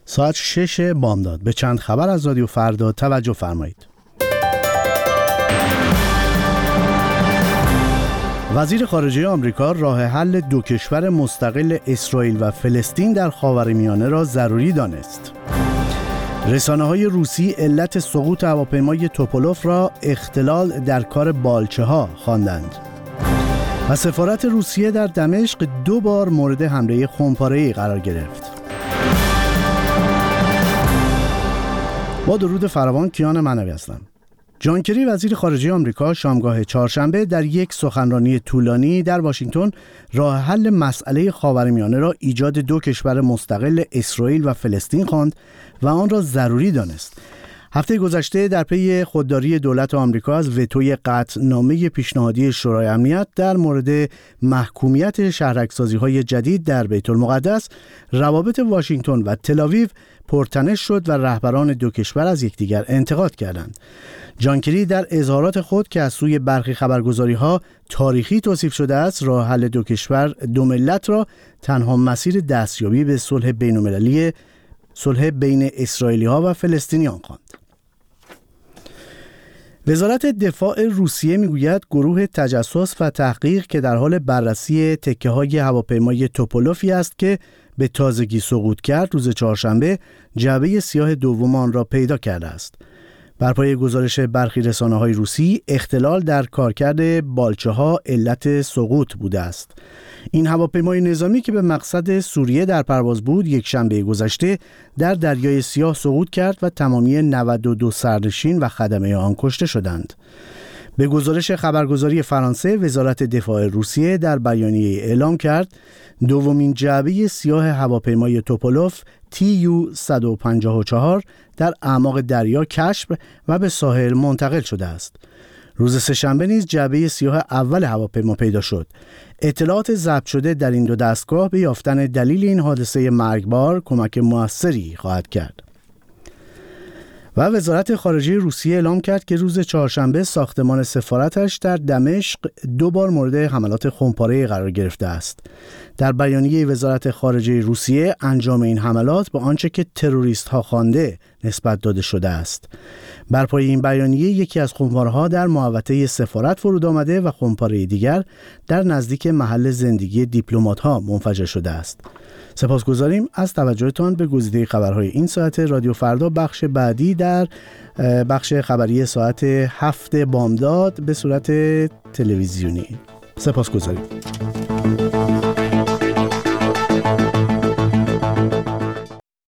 ساعت 6 بامداد. به چند خبر از رادیو فردا توجه فرمایید. وزیر خارجه آمریکا راه حل دو کشور مستقل اسرائیل و فلسطین در خاورمیانه را ضروری دانست. رسانه‌های روسی علت سقوط هواپیمای توپولوف را اختلال در کار بالچه‌ها خواندند. و سفارت روسیه در دمشق 2 بار مورد حمله خمپاره‌ای قرار گرفت. با درود فراوان، کیان منوی هستم. جان کری وزیر خارجه آمریکا شامگاه چهارشنبه در یک سخنرانی طولانی در واشنگتن راه حل مسئله خاورمیانه را ایجاد 2 کشور مستقل اسرائیل و فلسطین خواند و آن را ضروری دانست. هفته گذشته در پی خودداری دولت آمریکا از وتوی قطعنامه پیشنهادی شورای امنیت در مورد محکومیت شهرک‌سازی‌های جدید در بیت المقدس، روابط واشنگتن و تل‌آویو پرتنش شد و رهبران 2 کشور از یکدیگر انتقاد کردند. جان کری در اظهارات خود که از سوی برخی خبرگزاری‌ها تاریخی توصیف شده است، راه حل 2 کشور 2 ملت را تنها مسیر دستیابی به صلح بین‌المللی، صلح بین اسرائیلی‌ها و فلسطینیان خواند. وزارت دفاع روسیه میگوید گروه تجسس و تحقیق که در حال بررسی تکه‌های هواپیمای توپولوفی است که به تازگی سقوط کرد، روز چهارشنبه جعبه سیاه دوم آن را پیدا کرده است. بر پایه گزارش برخی رسانه‌های روسی، اختلال در کارکرد بالچه‌ها علت سقوط بوده است. این هواپیمای نظامی که به مقصد سوریه در پرواز بود، یک شنبه گذشته در دریای سیاه سقوط کرد و تمامی 92 سرنشین و خدمه آن کشته شدند. به گزارش خبرگزاری فرانسه، وزارت دفاع روسیه در بیانیه اعلام کرد دومین جعبه سیاه هواپیمای توپولوف TU-154 در اعماق دریا کشف و به ساحل منتقل شده است. روز سه‌شنبه نیز جعبه سیاه اول هواپیما پیدا شد. اطلاعات ضبط شده در این 2 دستگاه به یافتن دلیل این حادثه مرگبار کمک موثری خواهد کرد. و وزارت خارجه روسیه اعلام کرد که روز چهارشنبه ساختمان سفارتش در دمشق 2 بار مورد حملات خمپاره‌ای قرار گرفته است. در بیانیه وزارت خارجه روسیه، انجام این حملات به آنچه که تروریست‌ها خوانده نسبت داده شده است. بر پایه این بیانیه، یکی از خمپاره‌ها در محوطه سفارت فرود آمده و خمپاره دیگر در نزدیک محل زندگی دیپلمات‌ها منفجر شده است. سپاسگزاریم از توجهتان به گزیده خبرهای این ساعت رادیو فردا. بخش بعدی در بخش خبری ساعت 7 بامداد به صورت تلویزیونی. سپاسگزاریم.